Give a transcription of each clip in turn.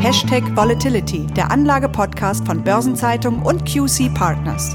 #Volatility, der Anlage-Podcast von Börsenzeitung und QC Partners.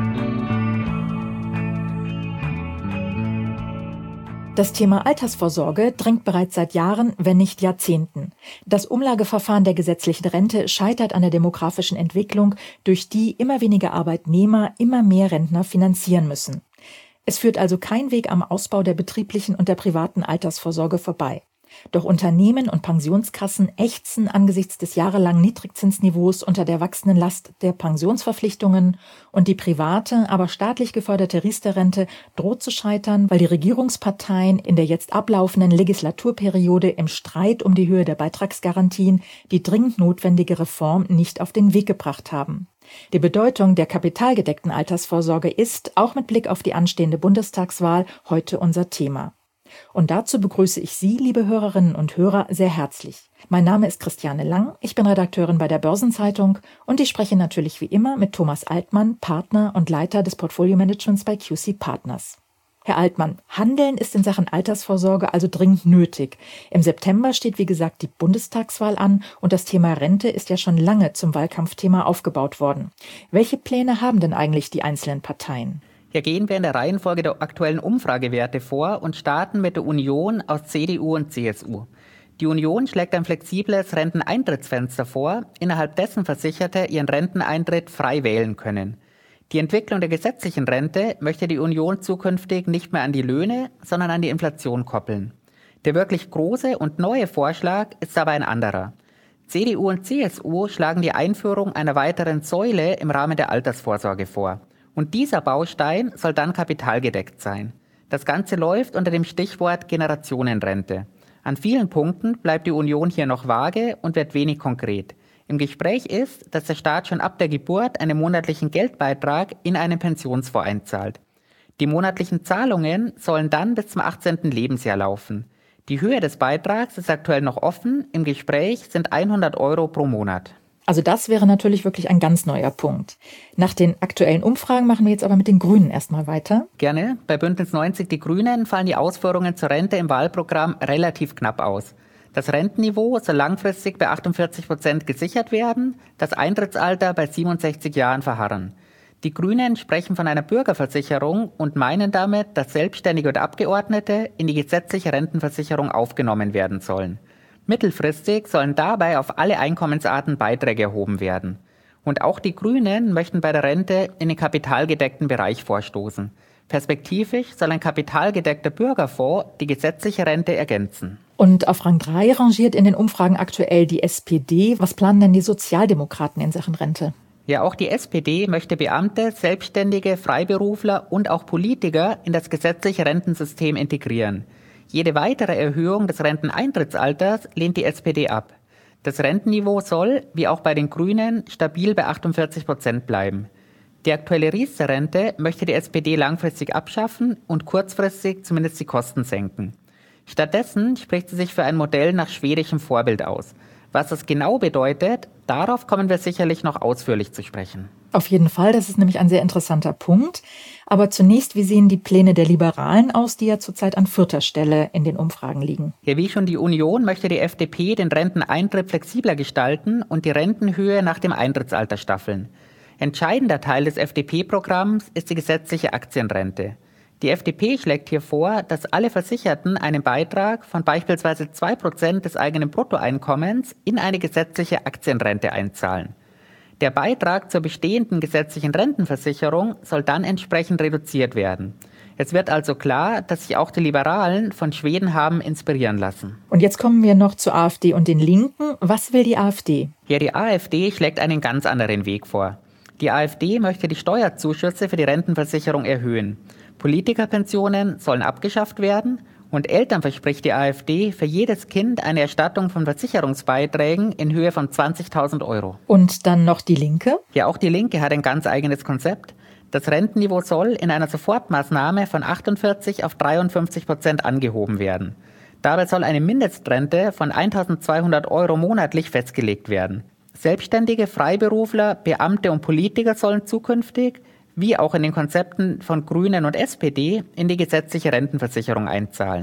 Das Thema Altersvorsorge drängt bereits seit Jahren, wenn nicht Jahrzehnten. Das Umlageverfahren der gesetzlichen Rente scheitert an der demografischen Entwicklung, durch die immer weniger Arbeitnehmer immer mehr Rentner finanzieren müssen. Es führt also kein Weg am Ausbau der betrieblichen und der privaten Altersvorsorge vorbei. Doch Unternehmen und Pensionskassen ächzen angesichts des jahrelangen Niedrigzinsniveaus unter der wachsenden Last der Pensionsverpflichtungen und die private, aber staatlich geförderte Riester-Rente droht zu scheitern, weil die Regierungsparteien in der jetzt ablaufenden Legislaturperiode im Streit um die Höhe der Beitragsgarantien die dringend notwendige Reform nicht auf den Weg gebracht haben. Die Bedeutung der kapitalgedeckten Altersvorsorge ist, auch mit Blick auf die anstehende Bundestagswahl, heute unser Thema. Und dazu begrüße ich Sie, liebe Hörerinnen und Hörer, sehr herzlich. Mein Name ist Christiane Lang, ich bin Redakteurin bei der Börsenzeitung und ich spreche natürlich wie immer mit Thomas Altmann, Partner und Leiter des Portfolio-Managements bei QC Partners. Herr Altmann, Handeln ist in Sachen Altersvorsorge also dringend nötig. Im September steht wie gesagt die Bundestagswahl an und das Thema Rente ist ja schon lange zum Wahlkampfthema aufgebaut worden. Welche Pläne haben denn eigentlich die einzelnen Parteien? Hier gehen wir in der Reihenfolge der aktuellen Umfragewerte vor und starten mit der Union aus CDU und CSU. Die Union schlägt ein flexibles Renteneintrittsfenster vor, innerhalb dessen Versicherte ihren Renteneintritt frei wählen können. Die Entwicklung der gesetzlichen Rente möchte die Union zukünftig nicht mehr an die Löhne, sondern an die Inflation koppeln. Der wirklich große und neue Vorschlag ist aber ein anderer. CDU und CSU schlagen die Einführung einer weiteren Säule im Rahmen der Altersvorsorge vor. Und dieser Baustein soll dann kapitalgedeckt sein. Das Ganze läuft unter dem Stichwort Generationenrente. An vielen Punkten bleibt die Union hier noch vage und wird wenig konkret. Im Gespräch ist, dass der Staat schon ab der Geburt einen monatlichen Geldbeitrag in einen Pensionsfonds einzahlt. Die monatlichen Zahlungen sollen dann bis zum 18. Lebensjahr laufen. Die Höhe des Beitrags ist aktuell noch offen, im Gespräch sind 100 € pro Monat. Also das wäre natürlich wirklich ein ganz neuer Punkt. Nach den aktuellen Umfragen machen wir jetzt aber mit den Grünen erstmal weiter. Gerne. Bei Bündnis 90 Die Grünen fallen die Ausführungen zur Rente im Wahlprogramm relativ knapp aus. Das Rentenniveau soll langfristig bei 48% gesichert werden, das Eintrittsalter bei 67 Jahren verharren. Die Grünen sprechen von einer Bürgerversicherung und meinen damit, dass Selbstständige und Abgeordnete in die gesetzliche Rentenversicherung aufgenommen werden sollen. Mittelfristig sollen dabei auf alle Einkommensarten Beiträge erhoben werden. Und auch die Grünen möchten bei der Rente in den kapitalgedeckten Bereich vorstoßen. Perspektivisch soll ein kapitalgedeckter Bürgerfonds die gesetzliche Rente ergänzen. Und auf Rang 3 rangiert in den Umfragen aktuell die SPD. Was planen denn die Sozialdemokraten in Sachen Rente? Ja, auch die SPD möchte Beamte, Selbstständige, Freiberufler und auch Politiker in das gesetzliche Rentensystem integrieren. Jede weitere Erhöhung des Renteneintrittsalters lehnt die SPD ab. Das Rentenniveau soll, wie auch bei den Grünen, stabil bei 48% bleiben. Die aktuelle Riester-Rente möchte die SPD langfristig abschaffen und kurzfristig zumindest die Kosten senken. Stattdessen spricht sie sich für ein Modell nach schwedischem Vorbild aus. Was das genau bedeutet, darauf kommen wir sicherlich noch ausführlich zu sprechen. Auf jeden Fall, das ist nämlich ein sehr interessanter Punkt. Aber zunächst, wie sehen die Pläne der Liberalen aus, die ja zurzeit an 4. Stelle in den Umfragen liegen? Ja, wie schon die Union möchte die FDP den Renteneintritt flexibler gestalten und die Rentenhöhe nach dem Eintrittsalter staffeln. Entscheidender Teil des FDP-Programms ist die gesetzliche Aktienrente. Die FDP schlägt hier vor, dass alle Versicherten einen Beitrag von beispielsweise 2% des eigenen Bruttoeinkommens in eine gesetzliche Aktienrente einzahlen. Der Beitrag zur bestehenden gesetzlichen Rentenversicherung soll dann entsprechend reduziert werden. Es wird also klar, dass sich auch die Liberalen von Schweden haben inspirieren lassen. Und jetzt kommen wir noch zur AfD und den Linken. Was will die AfD? Ja, die AfD schlägt einen ganz anderen Weg vor. Die AfD möchte die Steuerzuschüsse für die Rentenversicherung erhöhen. Politikerpensionen sollen abgeschafft werden und Eltern verspricht die AfD für jedes Kind eine Erstattung von Versicherungsbeiträgen in Höhe von 20.000 €. Und dann noch die Linke? Ja, auch die Linke hat ein ganz eigenes Konzept. Das Rentenniveau soll in einer Sofortmaßnahme von 48 auf 53% angehoben werden. Dabei soll eine Mindestrente von 1.200 € monatlich festgelegt werden. Selbstständige, Freiberufler, Beamte und Politiker sollen zukünftig, wie auch in den Konzepten von Grünen und SPD, in die gesetzliche Rentenversicherung einzahlen.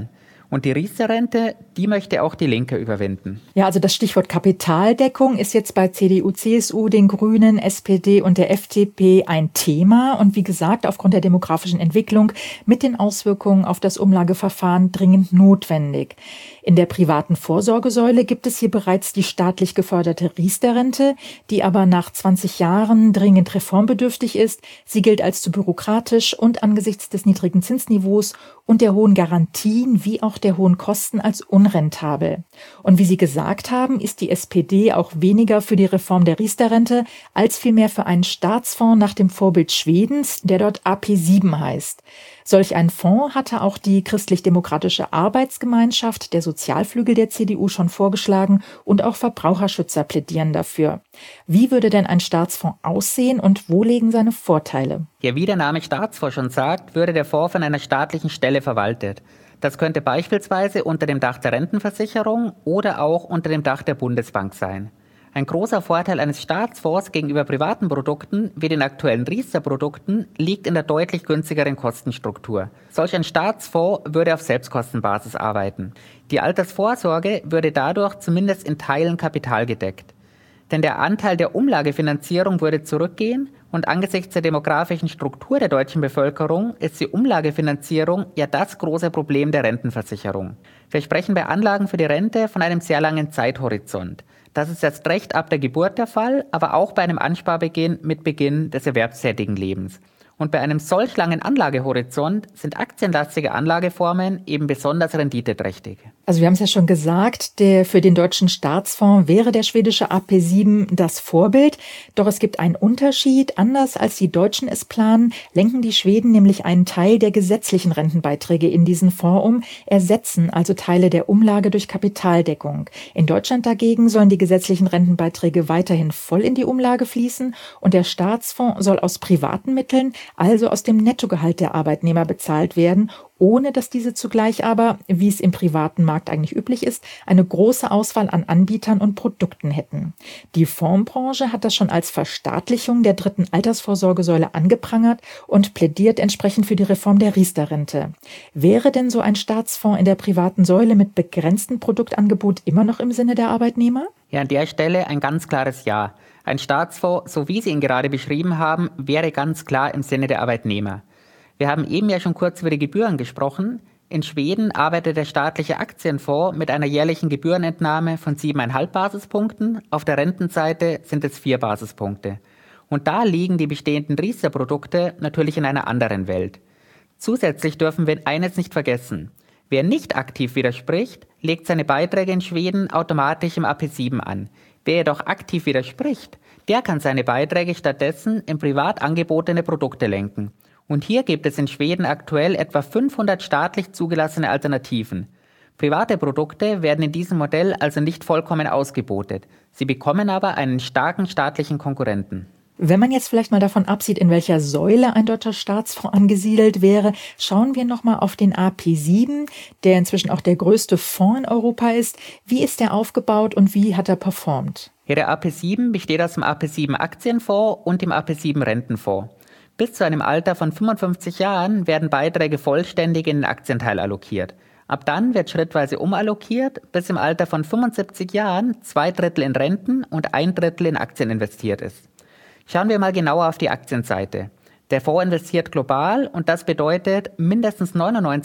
Und die Riester-Rente, die möchte auch die Linke überwinden. Ja, also das Stichwort Kapitaldeckung ist jetzt bei CDU, CSU, den Grünen, SPD und der FDP ein Thema. Und wie gesagt, aufgrund der demografischen Entwicklung mit den Auswirkungen auf das Umlageverfahren dringend notwendig. In der privaten Vorsorgesäule gibt es hier bereits die staatlich geförderte Riester-Rente, die aber nach 20 Jahren dringend reformbedürftig ist. Sie gilt als zu bürokratisch und angesichts des niedrigen Zinsniveaus und der hohen Garantien wie auch der hohen Kosten als unrentabel. Und wie Sie gesagt haben, ist die SPD auch weniger für die Reform der Riester-Rente als vielmehr für einen Staatsfonds nach dem Vorbild Schwedens, der dort AP7 heißt. Solch einen Fonds hatte auch die Christlich-Demokratische Arbeitsgemeinschaft, der Sozialflügel der CDU, schon vorgeschlagen und auch Verbraucherschützer plädieren dafür. Wie würde denn ein Staatsfonds aussehen und wo liegen seine Vorteile? Ja, wie der Name Staatsfonds schon sagt, würde der Fonds von einer staatlichen Stelle verwaltet. Das könnte beispielsweise unter dem Dach der Rentenversicherung oder auch unter dem Dach der Bundesbank sein. Ein großer Vorteil eines Staatsfonds gegenüber privaten Produkten wie den aktuellen Riester-Produkten liegt in der deutlich günstigeren Kostenstruktur. Solch ein Staatsfonds würde auf Selbstkostenbasis arbeiten. Die Altersvorsorge würde dadurch zumindest in Teilen kapitalgedeckt. Denn der Anteil der Umlagefinanzierung würde zurückgehen und angesichts der demografischen Struktur der deutschen Bevölkerung ist die Umlagefinanzierung ja das große Problem der Rentenversicherung. Wir sprechen bei Anlagen für die Rente von einem sehr langen Zeithorizont. Das ist erst recht ab der Geburt der Fall, aber auch bei einem Ansparbeginn mit Beginn des erwerbstätigen Lebens. Und bei einem solch langen Anlagehorizont sind aktienlastige Anlageformen eben besonders renditeträchtig. Also wir haben es ja schon gesagt, für den deutschen Staatsfonds wäre der schwedische AP7 das Vorbild. Doch es gibt einen Unterschied. Anders als die Deutschen es planen, lenken die Schweden nämlich einen Teil der gesetzlichen Rentenbeiträge in diesen Fonds um, ersetzen also Teile der Umlage durch Kapitaldeckung. In Deutschland dagegen sollen die gesetzlichen Rentenbeiträge weiterhin voll in die Umlage fließen und der Staatsfonds soll aus privaten Mitteln, also aus dem Nettogehalt der Arbeitnehmer, bezahlt werden, ohne dass diese zugleich aber, wie es im privaten Markt eigentlich üblich ist, eine große Auswahl an Anbietern und Produkten hätten. Die Fondsbranche hat das schon als Verstaatlichung der dritten Altersvorsorgesäule angeprangert und plädiert entsprechend für die Reform der Riester-Rente. Wäre denn so ein Staatsfonds in der privaten Säule mit begrenztem Produktangebot immer noch im Sinne der Arbeitnehmer? Ja, an der Stelle ein ganz klares Ja. Ein Staatsfonds, so wie Sie ihn gerade beschrieben haben, wäre ganz klar im Sinne der Arbeitnehmer. Wir haben eben ja schon kurz über die Gebühren gesprochen. In Schweden arbeitet der staatliche Aktienfonds mit einer jährlichen Gebührenentnahme von 7,5 Basispunkten. Auf der Rentenseite sind es 4 Basispunkte. Und da liegen die bestehenden Riester-Produkte natürlich in einer anderen Welt. Zusätzlich dürfen wir eines nicht vergessen. Wer nicht aktiv widerspricht, legt seine Beiträge in Schweden automatisch im AP7 an. Wer jedoch aktiv widerspricht, der kann seine Beiträge stattdessen in privat angebotene Produkte lenken. Und hier gibt es in Schweden aktuell etwa 500 staatlich zugelassene Alternativen. Private Produkte werden in diesem Modell also nicht vollkommen ausgebotet. Sie bekommen aber einen starken staatlichen Konkurrenten. Wenn man jetzt vielleicht mal davon absieht, in welcher Säule ein deutscher Staatsfonds angesiedelt wäre, schauen wir nochmal auf den AP7, der inzwischen auch der größte Fonds in Europa ist. Wie ist der aufgebaut und wie hat er performt? Ja, der AP7 besteht aus dem AP7 Aktienfonds und dem AP7 Rentenfonds. Bis zu einem Alter von 55 Jahren werden Beiträge vollständig in den Aktienteil allokiert. Ab dann wird schrittweise umallokiert, bis im Alter von 75 Jahren 2/3 in Renten und 1/3 in Aktien investiert ist. Schauen wir mal genauer auf die Aktienseite. Der Fonds investiert global und das bedeutet, mindestens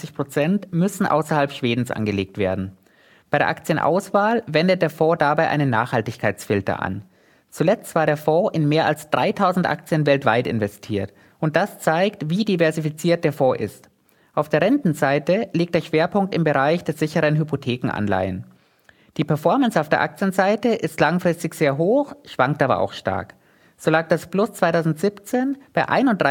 99% müssen außerhalb Schwedens angelegt werden. Bei der Aktienauswahl wendet der Fonds dabei einen Nachhaltigkeitsfilter an. Zuletzt war der Fonds in mehr als 3000 Aktien weltweit investiert und das zeigt, wie diversifiziert der Fonds ist. Auf der Rentenseite liegt der Schwerpunkt im Bereich der sicheren Hypothekenanleihen. Die Performance auf der Aktienseite ist langfristig sehr hoch, schwankt aber auch stark. So lag das Plus 2017 bei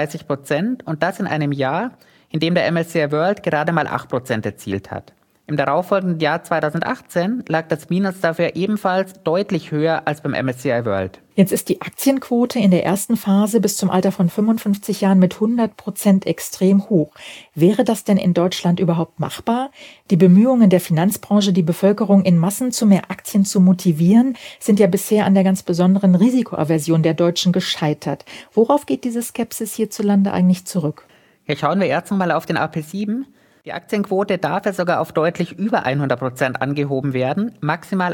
31% und das in einem Jahr, in dem der MSCI World gerade mal 8% erzielt hat. Im darauffolgenden Jahr 2018 lag das Minus dafür ebenfalls deutlich höher als beim MSCI World. Jetzt ist die Aktienquote in der ersten Phase bis zum Alter von 55 Jahren mit 100% extrem hoch. Wäre das denn in Deutschland überhaupt machbar? Die Bemühungen der Finanzbranche, die Bevölkerung in Massen zu mehr Aktien zu motivieren, sind ja bisher an der ganz besonderen Risikoaversion der Deutschen gescheitert. Worauf geht diese Skepsis hierzulande eigentlich zurück? Hier schauen wir erst einmal auf den AP7. Die Aktienquote darf ja sogar auf deutlich über 100% angehoben werden. Maximal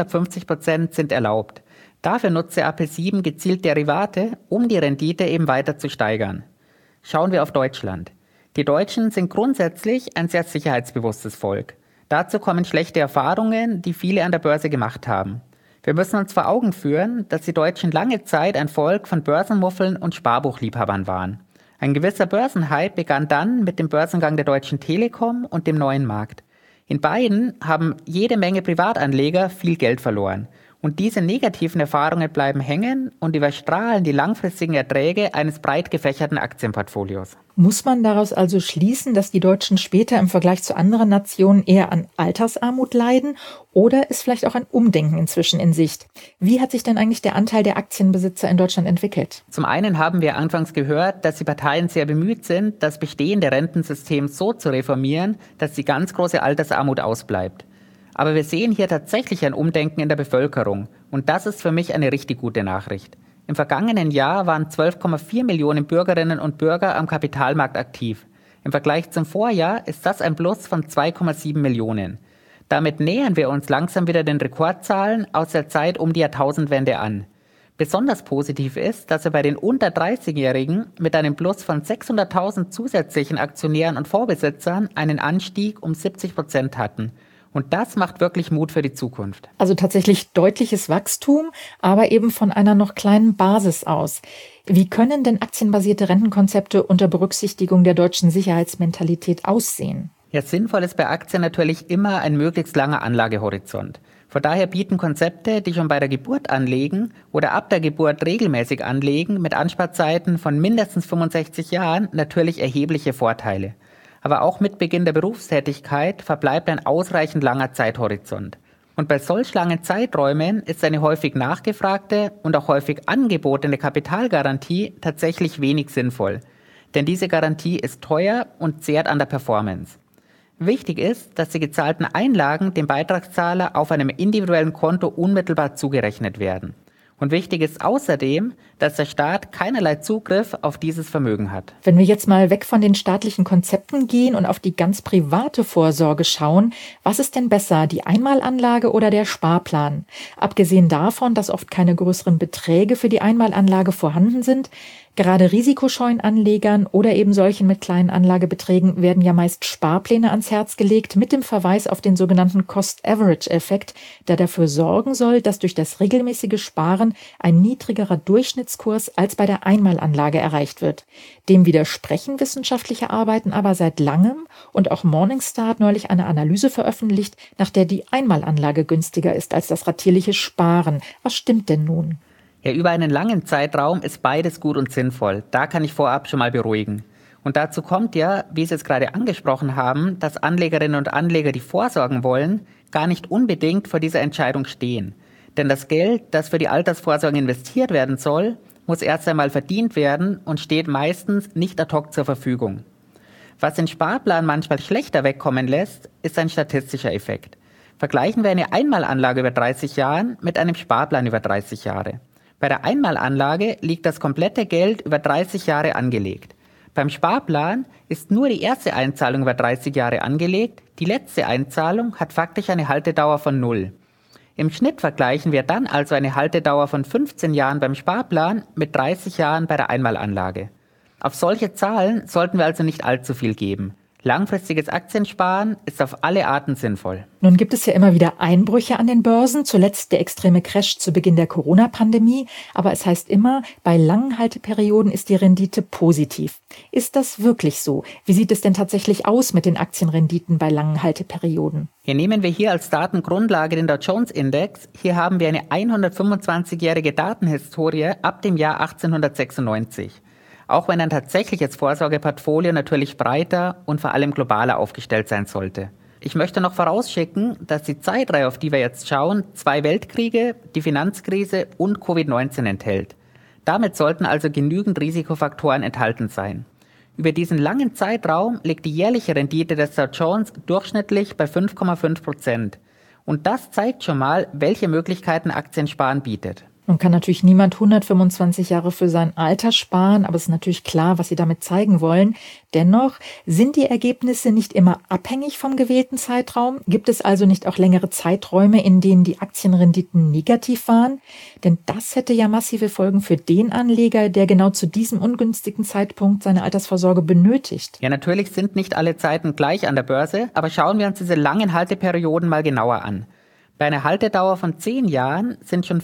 150% sind erlaubt. Dafür nutzt der Appel 7 gezielt Derivate, um die Rendite eben weiter zu steigern. Schauen wir auf Deutschland. Die Deutschen sind grundsätzlich ein sehr sicherheitsbewusstes Volk. Dazu kommen schlechte Erfahrungen, die viele an der Börse gemacht haben. Wir müssen uns vor Augen führen, dass die Deutschen lange Zeit ein Volk von Börsenmuffeln und Sparbuchliebhabern waren. Ein gewisser Börsenhype begann dann mit dem Börsengang der Deutschen Telekom und dem neuen Markt. In beiden haben jede Menge Privatanleger viel Geld verloren. Und diese negativen Erfahrungen bleiben hängen und überstrahlen die langfristigen Erträge eines breit gefächerten Aktienportfolios. Muss man daraus also schließen, dass die Deutschen später im Vergleich zu anderen Nationen eher an Altersarmut leiden? Oder ist vielleicht auch ein Umdenken inzwischen in Sicht? Wie hat sich denn eigentlich der Anteil der Aktienbesitzer in Deutschland entwickelt? Zum einen haben wir anfangs gehört, dass die Parteien sehr bemüht sind, das bestehende Rentensystem so zu reformieren, dass die ganz große Altersarmut ausbleibt. Aber wir sehen hier tatsächlich ein Umdenken in der Bevölkerung. Und das ist für mich eine richtig gute Nachricht. Im vergangenen Jahr waren 12,4 Millionen Bürgerinnen und Bürger am Kapitalmarkt aktiv. Im Vergleich zum Vorjahr ist das ein Plus von 2,7 Millionen. Damit nähern wir uns langsam wieder den Rekordzahlen aus der Zeit um die Jahrtausendwende an. Besonders positiv ist, dass wir bei den unter 30-Jährigen mit einem Plus von 600.000 zusätzlichen Aktionären und Vorbesitzern einen Anstieg um 70% hatten. Und das macht wirklich Mut für die Zukunft. Also tatsächlich deutliches Wachstum, aber eben von einer noch kleinen Basis aus. Wie können denn aktienbasierte Rentenkonzepte unter Berücksichtigung der deutschen Sicherheitsmentalität aussehen? Ja, sinnvoll ist bei Aktien natürlich immer ein möglichst langer Anlagehorizont. Von daher bieten Konzepte, die schon bei der Geburt anlegen oder ab der Geburt regelmäßig anlegen, mit Ansparzeiten von mindestens 65 Jahren natürlich erhebliche Vorteile. Aber auch mit Beginn der Berufstätigkeit verbleibt ein ausreichend langer Zeithorizont. Und bei solch langen Zeiträumen ist eine häufig nachgefragte und auch häufig angebotene Kapitalgarantie tatsächlich wenig sinnvoll. Denn diese Garantie ist teuer und zehrt an der Performance. Wichtig ist, dass die gezahlten Einlagen dem Beitragszahler auf einem individuellen Konto unmittelbar zugerechnet werden. Und wichtig ist außerdem, dass der Staat keinerlei Zugriff auf dieses Vermögen hat. Wenn wir jetzt mal weg von den staatlichen Konzepten gehen und auf die ganz private Vorsorge schauen, was ist denn besser, die Einmalanlage oder der Sparplan? Abgesehen davon, dass oft keine größeren Beträge für die Einmalanlage vorhanden sind, gerade risikoscheuen Anlegern oder eben solchen mit kleinen Anlagebeträgen werden ja meist Sparpläne ans Herz gelegt mit dem Verweis auf den sogenannten Cost-Average-Effekt, der dafür sorgen soll, dass durch das regelmäßige Sparen ein niedrigerer Durchschnittskurs als bei der Einmalanlage erreicht wird. Dem widersprechen wissenschaftliche Arbeiten aber seit langem und auch Morningstar hat neulich eine Analyse veröffentlicht, nach der die Einmalanlage günstiger ist als das ratierliche Sparen. Was stimmt denn nun? Ja, über einen langen Zeitraum ist beides gut und sinnvoll. Da kann ich vorab schon mal beruhigen. Und dazu kommt ja, wie Sie es gerade angesprochen haben, dass Anlegerinnen und Anleger, die vorsorgen wollen, gar nicht unbedingt vor dieser Entscheidung stehen. Denn das Geld, das für die Altersvorsorge investiert werden soll, muss erst einmal verdient werden und steht meistens nicht ad hoc zur Verfügung. Was den Sparplan manchmal schlechter wegkommen lässt, ist ein statistischer Effekt. Vergleichen wir eine Einmalanlage über 30 Jahren mit einem Sparplan über 30 Jahre. Bei der Einmalanlage liegt das komplette Geld über 30 Jahre angelegt. Beim Sparplan ist nur die erste Einzahlung über 30 Jahre angelegt, die letzte Einzahlung hat faktisch eine Haltedauer von 0. Im Schnitt vergleichen wir dann also eine Haltedauer von 15 Jahren beim Sparplan mit 30 Jahren bei der Einmalanlage. Auf solche Zahlen sollten wir also nicht allzu viel geben. Langfristiges Aktiensparen ist auf alle Arten sinnvoll. Nun gibt es ja immer wieder Einbrüche an den Börsen, zuletzt der extreme Crash zu Beginn der Corona-Pandemie. Aber es heißt immer, bei langen Halteperioden ist die Rendite positiv. Ist das wirklich so? Wie sieht es denn tatsächlich aus mit den Aktienrenditen bei langen Halteperioden? Hier nehmen wir hier als Datengrundlage den Dow Jones Index. Hier haben wir eine 125-jährige Datenhistorie ab dem Jahr 1896. Auch wenn ein tatsächliches Vorsorgeportfolio natürlich breiter und vor allem globaler aufgestellt sein sollte. Ich möchte noch vorausschicken, dass die Zeitreihe, auf die wir jetzt schauen, 2 Weltkriege, die Finanzkrise und Covid-19 enthält. Damit sollten also genügend Risikofaktoren enthalten sein. Über diesen langen Zeitraum liegt die jährliche Rendite des Dow Jones durchschnittlich bei 5,5%. Und das zeigt schon mal, welche Möglichkeiten Aktiensparen bietet. Nun kann natürlich niemand 125 Jahre für sein Alter sparen, aber es ist natürlich klar, was Sie damit zeigen wollen. Dennoch sind die Ergebnisse nicht immer abhängig vom gewählten Zeitraum. Gibt es also nicht auch längere Zeiträume, in denen die Aktienrenditen negativ waren? Denn das hätte ja massive Folgen für den Anleger, der genau zu diesem ungünstigen Zeitpunkt seine Altersvorsorge benötigt. Ja, natürlich sind nicht alle Zeiten gleich an der Börse, aber schauen wir uns diese langen Halteperioden mal genauer an. Bei einer Haltedauer von 10 Jahren sind schon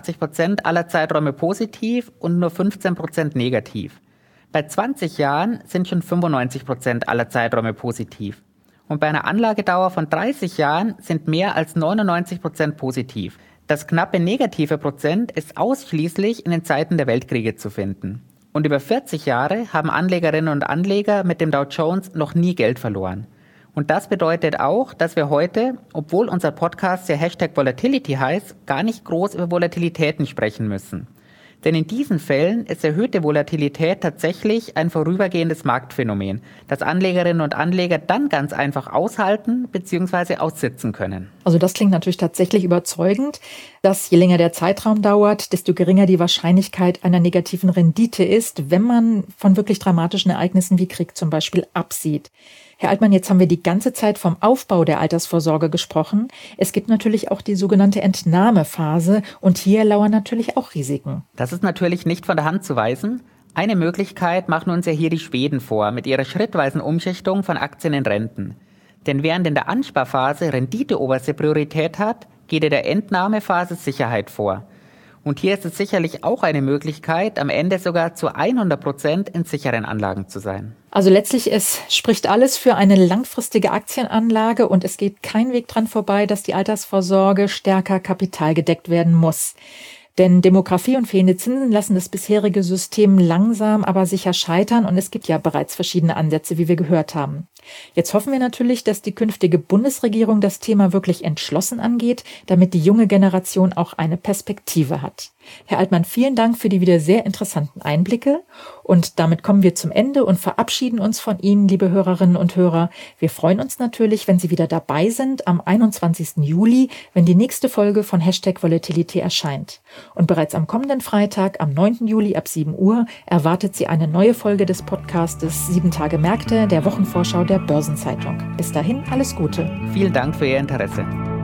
85% aller Zeiträume positiv und nur 15% negativ. Bei 20 Jahren sind schon 95% aller Zeiträume positiv. Und bei einer Anlagedauer von 30 Jahren sind mehr als 99% positiv. Das knappe negative Prozent ist ausschließlich in den Zeiten der Weltkriege zu finden. Und über 40 Jahre haben Anlegerinnen und Anleger mit dem Dow Jones noch nie Geld verloren. Und das bedeutet auch, dass wir heute, obwohl unser Podcast ja #Volatility heißt, gar nicht groß über Volatilitäten sprechen müssen. Denn in diesen Fällen ist erhöhte Volatilität tatsächlich ein vorübergehendes Marktphänomen, das Anlegerinnen und Anleger dann ganz einfach aushalten bzw. aussitzen können. Also das klingt natürlich tatsächlich überzeugend, dass je länger der Zeitraum dauert, desto geringer die Wahrscheinlichkeit einer negativen Rendite ist, wenn man von wirklich dramatischen Ereignissen wie Krieg zum Beispiel absieht. Herr Altmann, jetzt haben wir die ganze Zeit vom Aufbau der Altersvorsorge gesprochen. Es gibt natürlich auch die sogenannte Entnahmephase und hier lauern natürlich auch Risiken. Das ist natürlich nicht von der Hand zu weisen. Eine Möglichkeit machen uns ja hier die Schweden vor mit ihrer schrittweisen Umschichtung von Aktien in Renten. Denn während in der Ansparphase Rendite oberste Priorität hat, geht in der Entnahmephase Sicherheit vor. Und hier ist es sicherlich auch eine Möglichkeit, am Ende sogar zu 100% in sicheren Anlagen zu sein. Also letztlich, es spricht alles für eine langfristige Aktienanlage und es geht kein Weg dran vorbei, dass die Altersvorsorge stärker kapitalgedeckt werden muss. Denn Demografie und fehlende Zinsen lassen das bisherige System langsam, aber sicher scheitern und es gibt ja bereits verschiedene Ansätze, wie wir gehört haben. Jetzt hoffen wir natürlich, dass die künftige Bundesregierung das Thema wirklich entschlossen angeht, damit die junge Generation auch eine Perspektive hat. Herr Altmann, vielen Dank für die wieder sehr interessanten Einblicke. Und damit kommen wir zum Ende und verabschieden uns von Ihnen, liebe Hörerinnen und Hörer. Wir freuen uns natürlich, wenn Sie wieder dabei sind am 21. Juli, wenn die nächste Folge von #Volatility erscheint. Und bereits am kommenden Freitag, am 9. Juli ab 7 Uhr, erwartet Sie eine neue Folge des Podcastes 7 Tage Märkte, der Wochenvorschau der Börsenzeitung. Bis dahin, alles Gute. Vielen Dank für Ihr Interesse.